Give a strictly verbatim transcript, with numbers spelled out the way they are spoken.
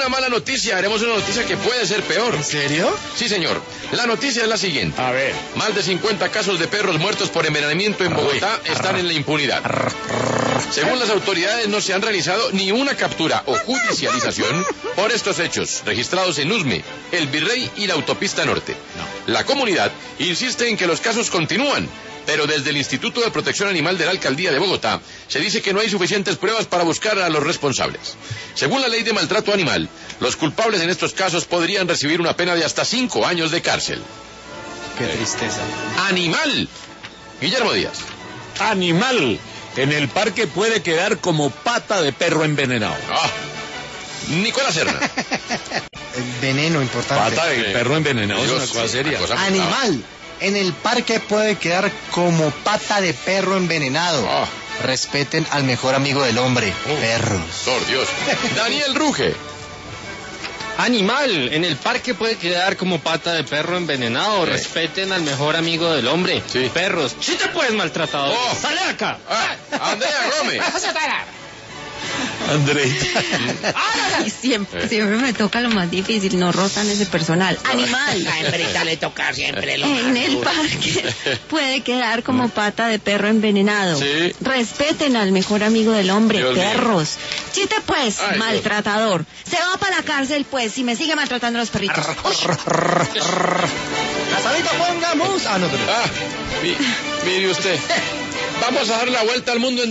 una mala noticia, haremos una noticia que puede ser peor. ¿En serio? Sí, señor. La noticia es la siguiente. A ver. Más de cincuenta casos de perros muertos por envenenamiento en Bogotá están en la impunidad. Según las autoridades, no se han realizado ni una captura o judicialización por estos hechos, registrados en Usme, El Virrey y la Autopista Norte. La comunidad insiste en que los casos continúan, pero desde el Instituto de Protección Animal de la Alcaldía de Bogotá se dice que no hay suficientes pruebas para buscar a los responsables. Según la ley de maltrato animal, los culpables en estos casos podrían recibir una pena de hasta cinco años de cárcel. Qué tristeza. ¡Animal! Guillermo Díaz. Animal. En el parque puede quedar como pata de perro envenenado. Ah. Nicolás Serna. Veneno importante. Pata de perro envenenado Dios, es una cosa sí, seria. una cosa- Animal. En el parque puede quedar como pata de perro envenenado. Ah. Respeten al mejor amigo del hombre, Oh. perros. Por Dios. Daniel Ruge. Animal, en el parque puede quedar como pata de perro envenenado. Sí. Respeten al mejor amigo del hombre. Sí. Perros. Sí te puedes maltratado. Oh. Sale de acá. Ah, Andrea Gómez. Andreita. Y siempre, siempre me toca lo más difícil, no rotan ese personal. Animal. A hembrita le toca siempre lo más En el duro. parque puede quedar como pata de perro envenenado. Sí. Respeten al mejor amigo del hombre, Dios mío. perros. Chiste pues, Ay, Dios. maltratador. Se va para la cárcel pues si me sigue maltratando a los perritos. Uy. Casadito, pongamos. Ah, no, pero... Ah, mi- mire usted. Vamos a dar la vuelta al mundo en